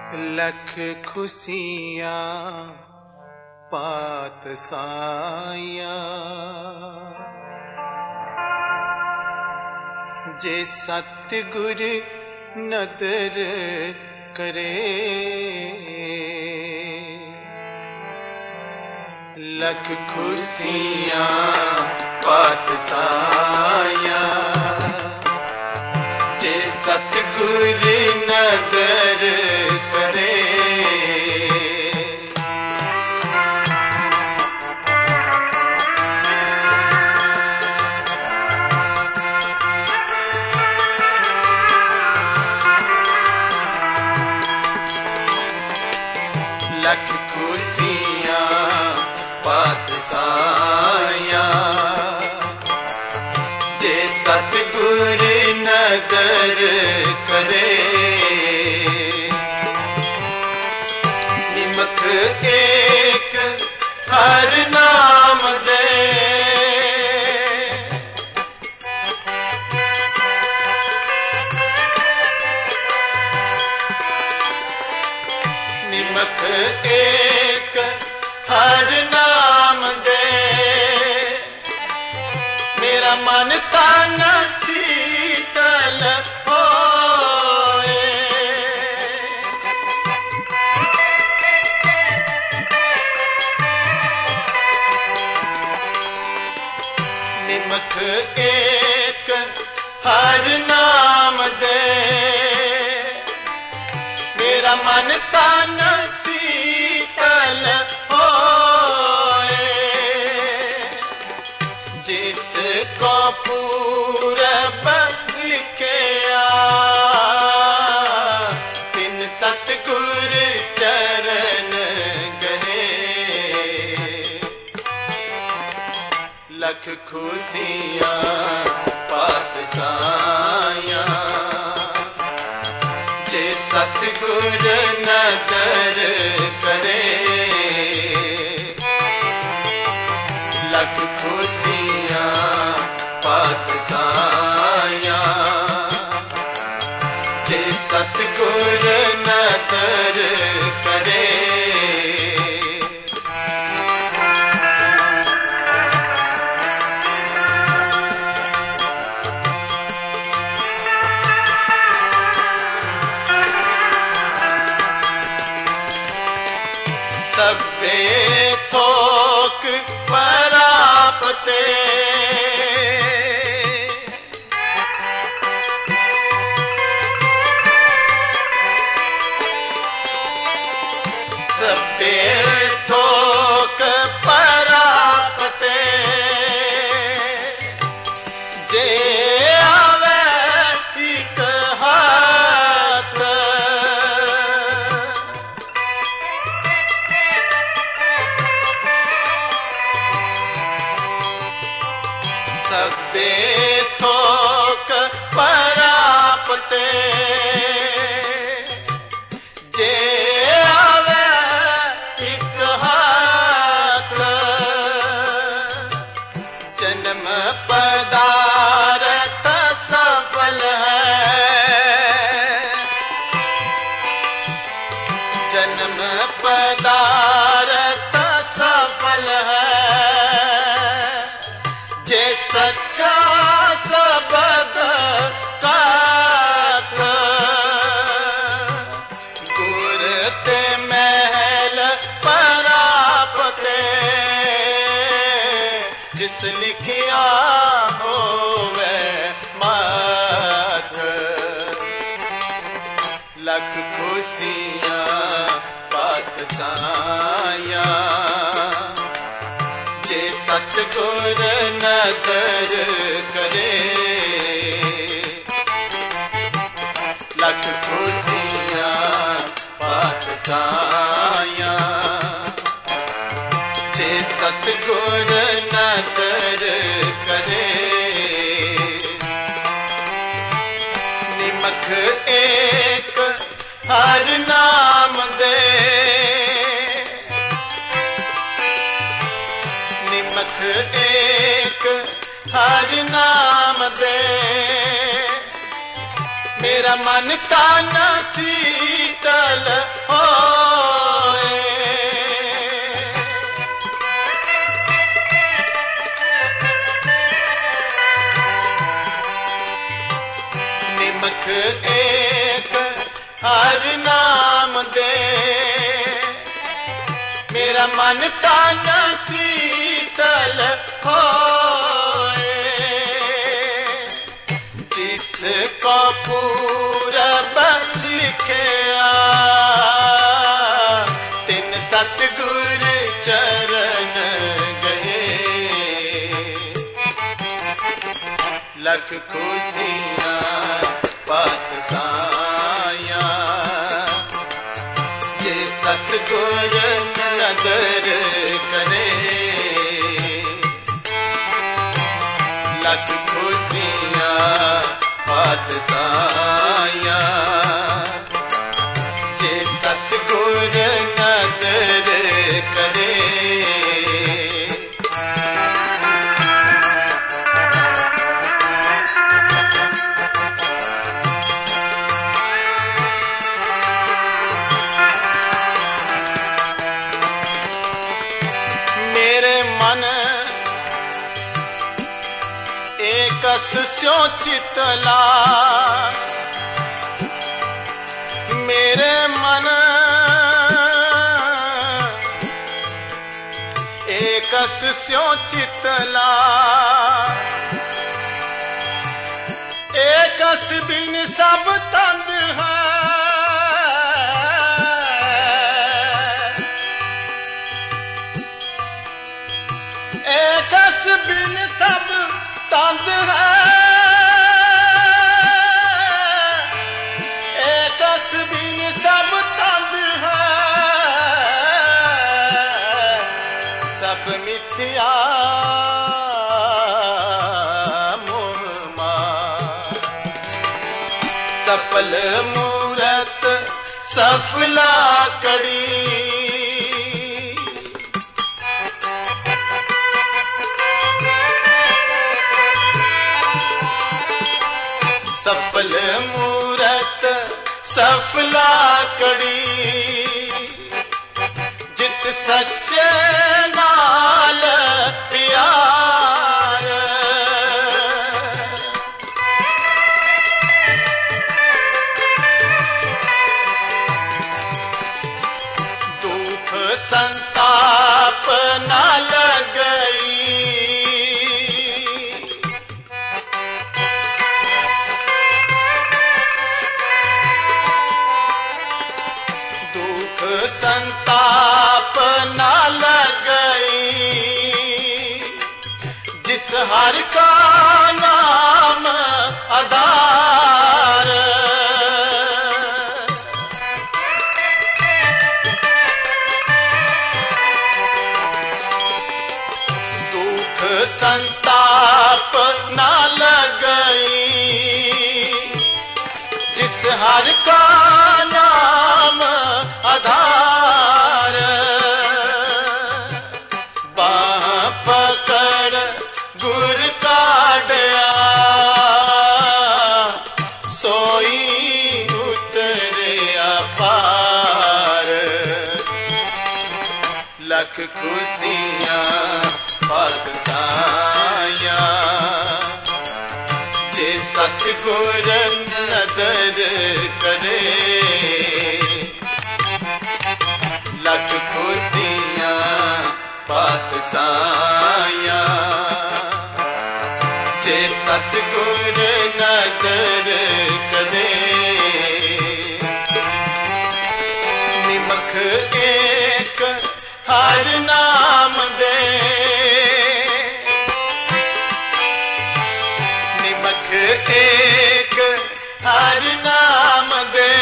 लख खुशियाँ पात साया, जे सतगुर नदर करे। लख खुशियाँ पात साया, जे सतगुर नदर करे। लख खुशियाँ पात साया, जे सतगुर नदर करे। निमख एक हर नाम दे, निमख एक हर नाम दे। मेरा मन तन शीतल होए, निमख एक हर नाम दे। मेरा मन तन शीतल होए, जिसको पूरब लिखिया तिन सतगुर चरण गए। लख खुशियाँ पात साया, जे सतगुर नदर करे। लख खुशियाँ पात साया, जे सतगुर नदर करे। सबे थोक परापते, सबे थोक परापते। जे आवे एक हाथ, सबे थोक परापते। जे आवे एक हाथ, जन्म पदारथ सफल है। जन्म पदारथ सफल है, जे सच्चा सबद गाथ। गुर ते महल परापते, जिस लिखिया होवे माथ। लख खुशियाँ पात साया, जे सतगुर नदर करे। लख खुशियाँ पात साया, जे सतगुर नदर करे। निमख एक हर नाम दे, निमख एक हर नाम दे। मेरा मन तन शीतल हर नाम दे। मेरा मन तन शीतल होए, जिसको पूरब लिखया तिन सतगुर चरण गए। लख खुशियाँ पातशाइयाँ जे सतगुर नदर करे। लख खुशियाँ पातशाइयाँ जे सतगुर नदर करे। स्यो चितला मेरे मन एक स्यो चितला। एक बिन सब तंद है, एक बिन सब तंद है। एक बिन सब तंद है, सब मिथ्या मोह माया। सफल मूरत सफला कड़ी, सफल मूरत सफला कड़ी। जित सच्चे नाल प्यार, दुख संताप न लगई। संताप न लगई, जिस हर का नाम आधार। दुख संताप न लगई, जिस हर का नाम आधार। बाह पकड़ गुर काढ़या, सोई उतरे अपार। लख खुशियाँ पातशाइयाँ जे सतगुर नदर करे। लख खुशियाँ पातशाइयाँ जे सतगुर नदर करे। निमख एक हर नाम दे, निमख एक हर नाम दे।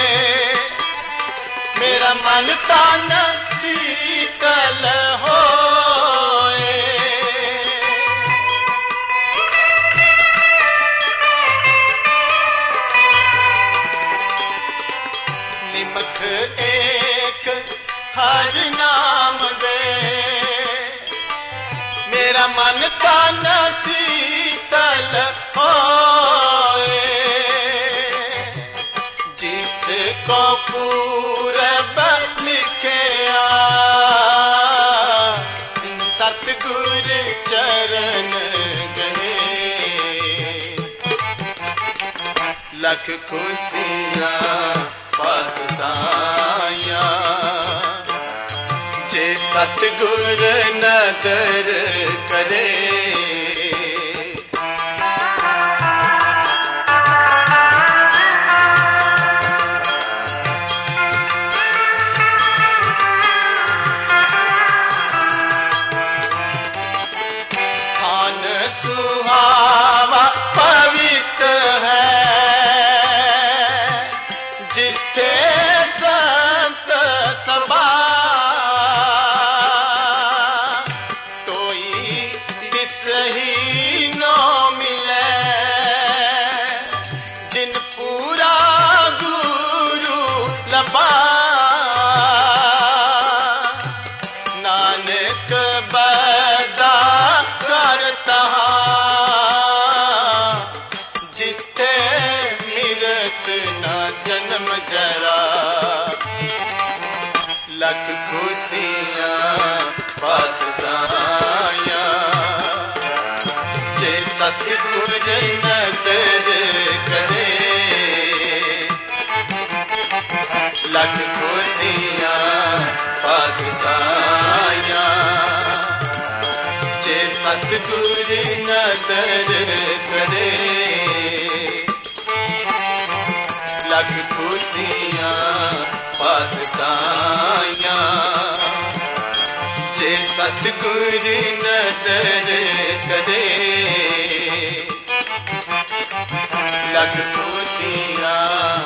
मेरा मन तन शीतल होए, निमख एक हर नाम दे। मेरा मन तन शीतल होए, जिसको पूरब लिखया सतगुर चरण गए। लख खुशियाँ पातशाया जे सतगुर नदर करे सुहावा पवित्र है जिथे संत सभा तोई बिसही नो मिले जिन पूरा गुरु लबा नानक बदा करता जन्म जरा लख खुशियां पातशाया जे सतगुर नदर करे लख खुशियां पातशाया जे सतगुर नदर करे लख खुशियां पातशाया जे सतगुर नदर करे लख खुशियां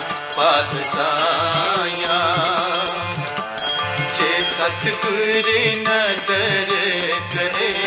पातशाया जे सतगुर नदर करे।